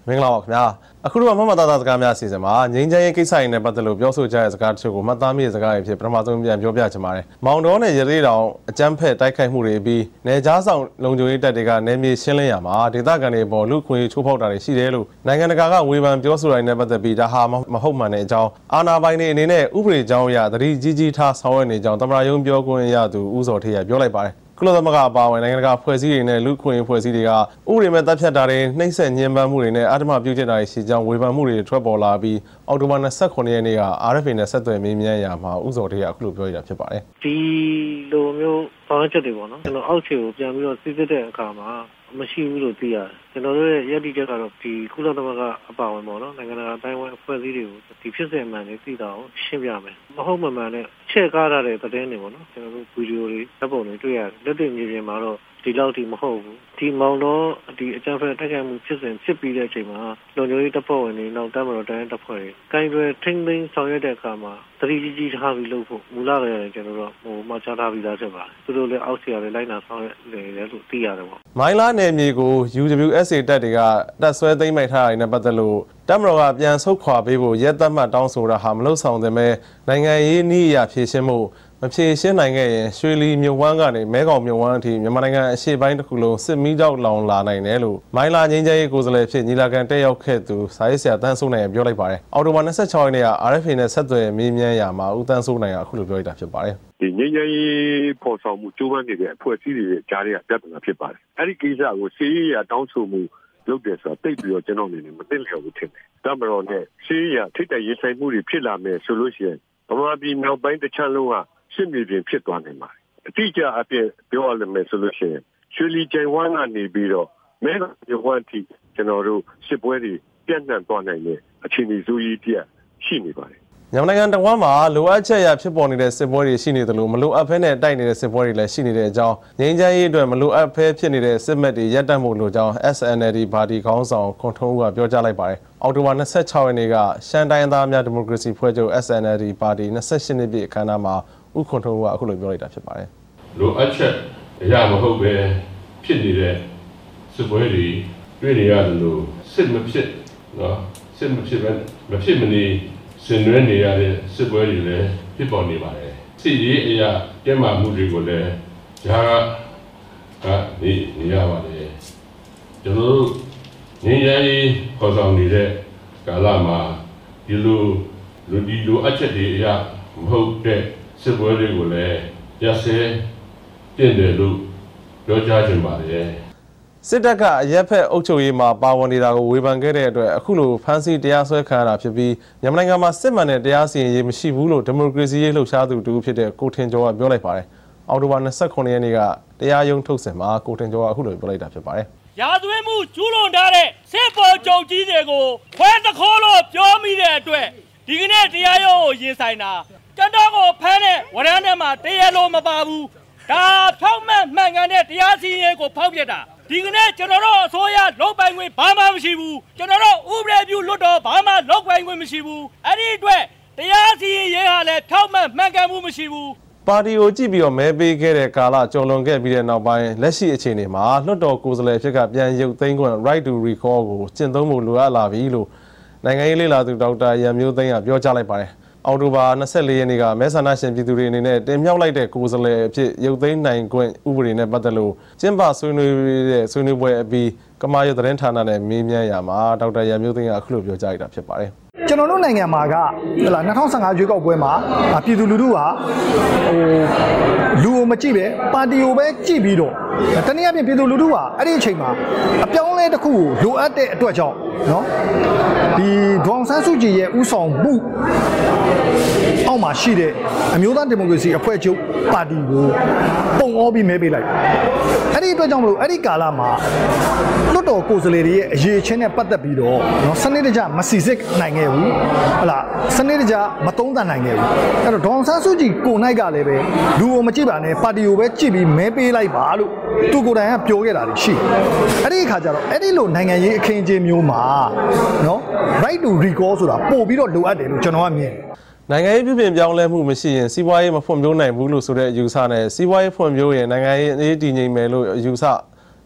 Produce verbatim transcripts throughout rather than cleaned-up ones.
မင်္ဂလာပါခင်ဗျာအခုတော့မမသားသားစကားများအစီအစဉ်မှာငိမ့်ချမ်းရေးကိစ္စတွေနဲ့ပတ်သက်လို့ပြောဆိုကြတဲ့စကားတချို့ကိုမှတ်သားမိတဲ့စကားတွေဖြစ်ပထမဆုံးပြန်ပြောပြချင်ပါတယ်မောင်တော်နဲ့ရသေးတောင်အကြမ်းဖက်တိုက်ခိုက်မှုတွေပြီးနေကြားဆောင်လုံခြုံရေးတပ်တွေကနေမြေရှင်းလင်းရမှာဒေသခံတွေပေါ်လူခွင့်ချိုးဖောက်တာတွေရှိတယ်လို့နိုင်ငံတကာကဝေဖန်ပြောဆိုတာနဲ့ပတ်သက်ပြီးဒါဟာမဟုတ်မှန်တဲ့အကြောင်းအာဏာပိုင်တွေအနေနဲ့ဥပဒေကြောင်းအရသတိကြီးကြီးထားဆောင်ရွက်နေကြောင်းသမ္မတရုံးပြောခွင့်ရသူဦးစောထေးကပြောလိုက်ပါတယ်ကုလသမဂ္ဂအပါအဝင်နိုင်ငံတကာဖွဲ့စည်းတွေနဲ့လူ့ခွင့်ဖွဲ့စည်းတွေကဥပဒေမဲ့တပ်ဖြတ်တာတွေနှိမ့်ဆက်ညှဉ်းပန်းမှုတွေနဲ့အဓမ္မပြုကျင့်တာတွေရှိကြောင်းဝေဖန်မှုတွေထွက်ပေါ်လာပြီးအောက်တိုဘာ၂၉ရက်နေ့က R F A နဲ့ဆက်သွယ်မေးမြန်းရာမှာဥစောထေးကအခုလိုပြောရတာဖြစ်ပါတယ်ဒီလိုမျိုးပေါင်းချက်တွေပေါ့နော်ကျွန်တော်အောက်ခြေကိုပြန်ပြီးတော့စစ်စစ်တဲ့အခါမှာမရှိဘူးလို့သိရတယ်ကျွန်တော်တို့ရဲ့ရည်တည်ချက်ကတော့ဒီကုလသမဂ္ဂအပါအဝင်ပေါ့နော်နိုင်ငံတကာအတိုင်းဝိုင်းအဖွဲ့အစည်းတွေကိုဒီဖြစ်စဉ်မှန်တွေသိတာကိုရှင်းပြမယ်မဟုတ်မှန်မှန်နဲ့ချက်ကားထားတဲ့သတင်းတွေပေါ့နော်ကျွန်တော်တို့ဗီဒီယိုတွေဓာတ်ပုံတွေတွေ့ရတယ်လက်တွေ့မြေပြင်မှာတော့ဒီလောက်ထိမဟုတ်ဘူးဒီမောင်တော့ဒီအကြမ်းဖက်တိုက်ခိုက်မှုဖြစ်စဉ်ဖြစ်ပြီးတဲ့အချိန်မှာလုံခြုံရေးတပ်ဖွဲ့ဝင်တွေနောက်တပ်မတော်တိုင်းတပ်ဖွဲ့တွေကိုင်တွယ်ထိန်းသိမ်းဆောင်ရွက်တဲ့အခါမှာသတိကြီးကြီးထားပြီးလုပ်ဖို့မူလကလည်းကျွန်တော်တို့ဟိုမှချထားပြီးသားဖြစ်ပါတယ်သူတို့လည်းအောက်ဆီရလည်းလိုက်နာဆောင်ရွက်နေတယ်လို့သိရတယ်ပေါ့မိုင်းလာနယ်မြေကို U W S A တပ်တွေကတပ်ဆွဲသိမ်းမိထားတာနဲ့ပတ်သက်လို့တပ်မတော်ကပြန်ဆုတ်ခွာပေးဖို့ရဲတပ်မှတ်တောင်းဆိုတာဟာမလုပ်ဆောင်သင့်ပဲနိုင်ငံရေးနည်းအရဖြည့်ရှင်းမှုမဖြည့်ရှင်းနိုင်ခဲ့ရင်ရွှေလီမြို့ဝမ်းကနေမဲခေါင်မြို့ဝမ်းအထိမြန်မာနိုင်ငံအရှေ့ပိုင်းတစ်ခုလုံးစစ်မီးကြောက်လောင်လာနိုင်တယ်လို့မိုင်းလာငင်းကျဲရေးကိုယ်စားလှယ်ဖြစ်ညီလာခံတက်ရောက်ခဲ့သူစာရေးဆရာတန်းစိုးနိုင်ပြောလိုက်ပါတယ်အော်တိုဘာ၂၆ရက်နေ့က R F A နဲ့ဆက်သွယ်မေးမြန်းရာမှာဦးတန်းစိုးနိုင်ကအခုလိုပြောလိုက်တာဖြစ်ပါတယ်ဒီငင်းကျဲရေးပေါ်ဆောင်မှုကျိုးပမ်းနေတဲ့အဖွဲ့အစည်းတွေကြားထဲကပြဿနာဖြစ်ပါတယ်အဲ့ဒီကိစ္စကိုစီးရတောင်းဆိုမှုလုပ်တယ်ဆိုတာတိတ်ပြီးတော့ကျွန်တော်အနေနဲ့မသိလျော်ဘူးထင်တယ်တမတော်နဲ့စီးရထိတ်တရေးဆိုင်မှုတွေဖြစ်လာမယ်ဆိုလို့ရှိရင်ဗမာပြည်မြောက်ပိုင်းတစ်ချမ်းလုံးကစစ်မြေပြင်ဖြစ်သွားနိုင်ပါတယ်အတိအကျအပြည့်ပြောရမယ်ဆိုလို့ရှိရင်ရွှေလီကျိုင်ဝမ်းကနေပြီးတော့မဲခေါင်မြို့ဝမ်းထိကျွန်တော်တို့စစ်ပွဲတွေပြန့်နှံ့သွားနိုင်တဲ့အခြေအနေဆိုးကြီးတည်းရှိနေပါတယ်မြန်မာနိုင်ငံတဝမ်းမှာလိုအပ်ချက်အရဖြစ်ပေါ်နေတဲ့စစ်ပွဲတွေရှိနေတယ်လို့မလိုအပ်ဖဲနဲ့တိုက်နေတဲ့စစ်ပွဲတွေလည်းရှိနေတဲ့အကြောင်းငြိမ်းချမ်းရေးအတွက်မလိုအပ်ဖဲဖြစ်နေတဲ့စစ်မှတ်တွေရပ်တန့်ဖို့လိုကြောင်း S N L D ပါတီခေါင်းဆောင်ခွန်ထုံးဦးကပြောကြားလိုက်ပါတယ်အောက်တိုဘာ၂၆ရက်နေ့ကရှမ်းတိုင်းသားများဒီမိုကရေစီဖွဲ့ချုပ် S N L D ပါတီ၂၈နှစ်ပြည့်အခမ်းအနားမှာဥခွန်ထုံးကအခုလိုပြောလိုက်တာဖြစ်ပါတယ်လိုအပ်ချက်အရာမဟုတ်ပဲဖြစ်နေတဲ့စစ်ပွဲတွေတွေ့နေရတယ်လို့စစ်မဖြစ်နော်စစ်မဖြစ်ပဲမဖြစ်မနေစင်ရွေးနေရတဲ့စစ်ပွဲတွေလည်းဖြစ်ပေါ်နေပါတယ်စစ်ရေးအရာကျန်းမာမှုတွေကိုလည်းဂျာကနေနေရပါတယ်ကျွန်တော်တို့ငြိမ်းချမ်းရေးခေါ်ဆောင်နေတဲ့ကာလမှာဒီလိုလူဒီလိုအချက်တွေအရာမဟုတ်တဲ့စစ်ပွဲတွေကိုလည်းရစဲတင့်တယ်လို့ပြောကြားချင်ပါတယ်စစ်တပ်ကအရက်ဖက်အုပ်ချုပ်ရေးမှာပါဝင်နေတာကိုဝေဖန်ခဲ့တဲ့အတွက်အခုလိုဖမ်းဆီးတရားစွဲခံရတာဖြစ်ပြီးမြန်မာနိုင်ငံမှာစစ်မှန်တဲ့တရားစီရင်ရေးမရှိဘူးလို့ဒီမိုကရေစီရေးလှုပ်ရှားသူတူဖြစ်တဲ့ကိုထင်ကျော်ကပြောလိုက်ပါတယ်အောက်တိုဘာ၂၉ရက်နေ့ကတရားရုံးထုတ်စဉ်မှာကိုထင်ကျော်ကအခုလိုပြောလိုက်တာဖြစ်ပါတယ်ရာဇဝတ်မှုကျူးလွန်ထားတဲ့စစ်ပေါ်ချုပ်ကြီးတွေကိုခွဲသခိုးလို့ပြောမိတဲ့အတွက်ဒီကနေ့တရားရုံးကိုရင်ဆိုင်တာကျွန်တော်ကိုဖမ်းတဲ့ဝရမ်းထဲမှာတရားလို့မပါဘူးဒါဖြောက်မှတ်မှန်ကန်တဲ့တရားစီရင်ကိုဖောက်ပြတာဒီကနေ့ကျွန်တော်တို့အစိုးရလုပ်ပိုင်ခွင့်ဘာမှမရှိဘူးကျွန်တော်တို့ဥပဒေပြုလွတ်တော်ဘာမှလုပ်ပိုင်ခွင့်မရှိဘူးအဲ့ဒီအတွက်တရားစီရင်ရေးဟာလည်းဖြောက်မှတ်မှန်ကန်မှုမရှိဘူးပါတီကိုကြည့်ပြီးတော့မဲပေးခဲ့တဲ့ကာလကျော်လွန်ခဲ့ပြီးတဲ့နောက်ပိုင်းလက်ရှိအခြေအနေမှာလွှတ်တော်ကိုယ်စားလှယ်ဖြစ်ကပြန်ရုပ်သိမ်းခွင့် right to recall ကိုကျင့်သုံးဖို့လိုအပ်လာပြီလို့နိုင်ငံရေးလေ့လာသူဒေါက်တာရန်မျိုးသိန်းကပြောကြားလိုက်ပါတယ်အောက်တိုဘာ၂၄ရက်နေ့ကမဲဆန္ဒရှင်ပြည်သူတွေအနေနဲ့တင်မြှောက်လိုက်တဲ့ကိုယ်စားလှယ်အဖြစ်ရုပ်သိမ်းနိုင်ခွင့်ဥပဒေနဲ့ပတ်သက်လို့ကျင်းပဆွေးနွေးတဲ့ဆွေးနွေးပွဲအပြီးကမာရွတ်သတင်းဌာနနဲ့မေးမြန်းရာမှာဒေါက်တာရန်မျိုးသိန်းကအခုလိုပြောကြားလိုက်တာဖြစ်ပါတယ်ကျွန်တော်တို့နိုင်ငံမှာကဟလာ၂၀၁၅ရွေးကောက်ပွဲမှာပြည်သူလူထုဟာဟိုလူကိုမကြည့်ပဲပါတီကိုပဲကြည့်ပြီးတော့တနည်းအားဖြင့်ပြည်သူလူထုဟာအဲ့ဒီအချိန်မှာအပြောင်းလဲတစ်ခုကိုလိုအပ်တဲ့အတွက်ကြောင့်နော်ဒီဒေါအောင်ဆန်းစုကြည်ရဲ့ဥဆောင်မှုအောက်မှာရှိတဲ့အမျိုးသားဒီမိုကရေစီအဖွဲ့ချုပ်ပါတီကိုပုံအောပြီးမဲပေးလိုက်အဲ့ဒီအတွက်ကြောင့်မလို့အဲ့ဒီကာလမှာလွတ်တော်ကိုယ်စားလှယ်တွေရဲ့အရေးချင်းနဲ့ပတ်သက်ပြီးတော့နော်စနစ်တကျမစီစစ်နိုင်ခဲ့ဘူးဟလာစနစ်တကျမသုံးသပ်နိုင်ခဲ့ဘူးအဲ့တော့ဒေါအောင်ဆန်းစုကြည်ကိုနိုင်ကလည်းပဲလူကိုမကြည့်ပါနဲ့ပါတီကိုပဲကြည့်ပြီးမဲပေးလိုက်ပါလို့သူကိုယ်တိုင်ကပြောခဲ့တာရှိအဲ့ဒီအခါကျတော့အဲ့ဒီလိုနိုင်ငံရေးအခင်းအကျင်းမျိုးမှာနော် right to recall ဆိုတာပို့ပြီးတော့လိုအပ်တယ်လို့ကျွန်တော်ကမြင်နိုင်ငံရေးပြုပြင်ပြောင်းလဲမှုမရှိရင်စီးပွားရေးမဖွံ့ဖြိုးနိုင်ဘူးလို့ဆိုတဲ့အယူဆနဲ့စီးပွားရေးဖွံ့ဖြိုးရင်နိုင်ငံရေးအရေးတည်ငြိမ်မယ်လို့အယူဆ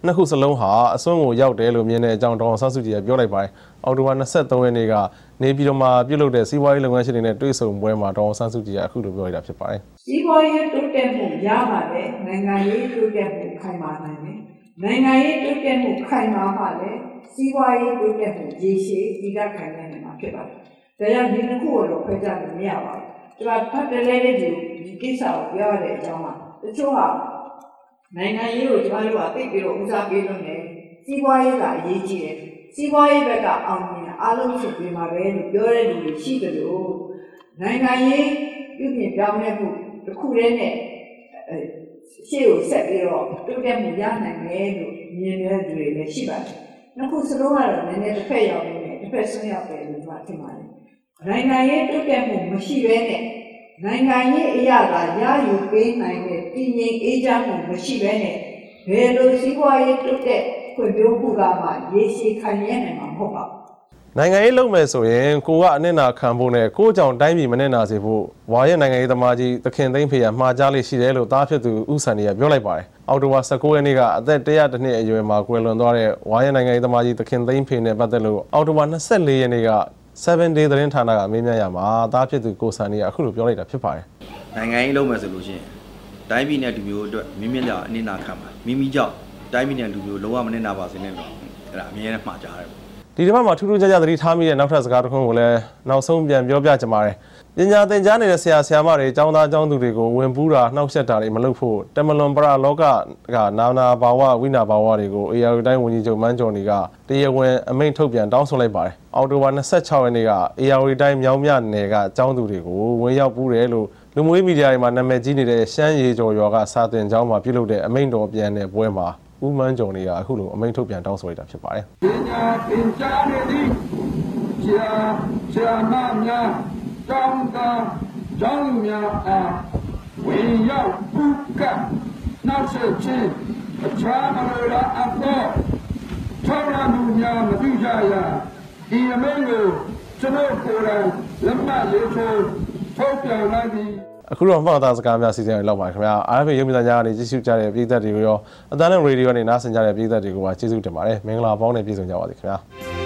နှစ်ခုစလုံးဟာအစွန်းကိုရောက်တယ်လို့မြင်တဲ့အကြောင်းဒေါ်အောင်ဆန်းစုကြည်ကပြောလိုက်ပါတယ်အောက်တိုဘာ၂၃ရက်နေ့ကနေပြည်တော်မှာပြုလုပ်တဲ့စီးပွားရေးလုပ်ငန်းရှင်တွေနဲ့တွေ့ဆုံပွဲမှာဒေါ်အောင်ဆန်းစုကြည်ကအခုလိုပြောလိုက်တာဖြစ်ပါတယ်စီးပွားရေးတိုးတက်မှုရပါတယ်နိုင်ငံရေးတိုးတက်မှုခိုင်မာနိုင်တယ်နိုင်ငံရေးတိုးတက်မှုခိုင်မာမှလည်းစီးပွားရေးတိုးတက်မှုရည်ရှိတည်တတ်ခိုင်မာနိုင်မှာဖြစ်ပါတယ်ဒါကြောင့်ဒီနှစ်ခုကိုတော့ခွဲခြားလို့မရပါဘူးကျွန်တော်ဖတ်တယ်လေဒီဒီကိစ္စကိုပြောရတဲ့အကြောင်းကတချို့ကနိုင်ငံရေးကိုကျွန်တော်တို့ကသိပြီးတော့ဦးစားပေးလို့နေစီးပွားရေးကအရေးကြီးတယ်စီးပွားရေးဘက်ကအောင်မြင်အားလုံးစုပြီးမှာပဲလို့ပြောတဲ့လူတွေရှိတယ်လို့နိုင်ငံရေးပြုပြင်ပြောင်းလဲမှုတစ်ခုတည်းနဲ့ရှေ့ကိုဆက်ပြီးတော့တိုးတက်မှုရနိုင်မယ်လို့မြင်တဲ့လူတွေလည်းရှိပါတယ်နှစ်ခုစလုံးကတော့နည်းနည်းတစ်ဖက်ရောက်နေတယ်တစ်ဖက်ဆွမ်းရောက်တယ်လို့ကျွန်တော်ထင်ပါတယ်နိုင်ငံရေးတိုးတက်မှုမရှိဘဲနဲ့နိုင်ငံရေးအရာကရယူပေးနိုင်တဲ့ပြည်ငြိမ်အေးချမ်းမှုမရှိဘဲနဲ့ဘယ်လိုစီးပွားရေးတိုးတက်ဖွံ့ဖြိုးမှုကမှရေရှည်ခံရနိုင်မှာမဟုတ်ပါဘူးနိုင်ငံရေးလုပ်မယ်ဆိုရင်ကိုကအနစ်နာခံဖို့နဲ့ကိုကြောင့်တိုင်းပြည်မနစ်နာစေဖို့ဝါရဲ့နိုင်ငံရေးသမားကြီးသခင်သိန်းဖေကမှားကြားလေးရှိတယ်လို့သားဖြစ်သူဦးစံနေကပြောလိုက်ပါတယ်အောက်တိုဘာ၁၉ရက်နေ့ကအသက်၁၀၁နှစ်အရွယ်မှာကွယ်လွန်သွားတဲ့ဝါရဲ့နိုင်ငံရေးသမားကြီးသခင်သိန်းဖေနဲ့ပတ်သက်လို့အောက်တိုဘာ၂၄ရက်နေ့ကseven day သတင်းဌာနကမေးမြန်းရမှာသားဖြစ်သူကိုစံနေကအခုလိုပြောလိုက်တာဖြစ်ပါတယ်နိုင်ငံရေးလုပ်မယ်ဆိုလို့ရှိရင်တိုင်းပြည်နဲ့လူမျိုးအတွက်မြင်းမြင့်ကြအနစ်နာခံပါမိမိကြောင့်တိုင်းပြည်နဲ့လူမျိုးလုံးဝမနစ်နာပါစေနဲ့တော့အဲ့ဒါအမြဲတမ်းမှားကြတယ်ဒီတစ်ပတ်မှာထူးထူးခြားခြားသတိထားမိတဲ့နောက်ထပ်စကားတစ်ခုကိုလည်းနောက်ဆုံးပြန်ပြောပြချင်ပါတယ်ပညာသင်ကြားနေတဲ့ဆရာဆရာမတွေကျောင်းသားကျောင်းသူတွေကိုဝင်ပူးတာနှောက်ယှက်တာတွေမလုပ်ဖို့တမလွန်ပရလောကကနာနာဘာဝဝိနာဘာဝတွေကိုအေအာရီတိုင်းဝန်ကြီးချုပ်မန်းကျော်နေကတရားဝင်အမိန့်ထုတ်ပြန်တောင်းဆိုလိုက်ပါတယ်အောက်တိုဘာ၂၆ရက်နေ့ကအေအာရီတိုင်းမြောင်းမြနယ်ကကျောင်းသူတွေကိုဝင်ရောက်ပူးတယ်လို့လူမှုရေးမီဒီယာတွေမှာနာမည်ကြီးနေတဲ့ရှမ်းရေကျော်ရွာကစာသင်ကျောင်းမှာပြုလုပ်တဲ့အမိန့်တော်ပြန်တဲ့ပွဲမှာဦးမန်းကျော်နေကအခုလိုအမိန့်ထုတ်ပြန်တောင်းဆိုလိုက်တာဖြစ်ပါတယ်ပညာသင်ကြားနေသည့်ဆရာဆရာမများကျောင်းသားကျောင်းများအားဝင်ရောက်ပူးကပ်နောက်ဆက်ခြင်းအခြားမလိုလားအပ်သောထောက်ရမှုများမပြုကြရဒီအမိန့်ကိုကျွန်တော်ကိုယ်တိုင်လက်မှတ်ရေးထိုးထုတ်ပြန်လိုက်ပြီးအခုတော့မှတ်သားစကားများစီစဉ်ရလောက်ပါခင်ဗျာ အာ အက်ဖ် ရုပ်မြင်သံကြားကနေကြည့်ရှုကြတဲ့ပြည်သက်တွေကိုရောအတန်းနဲ့ရေဒီယိုနဲ့နားဆင်ကြတဲ့ပြည်သက်တွေကိုပါကျေးဇူးတင်ပါတယ်မင်္ဂလာပေါင်းနဲ့ပြည့်စုံကြပါစေခင်ဗျာ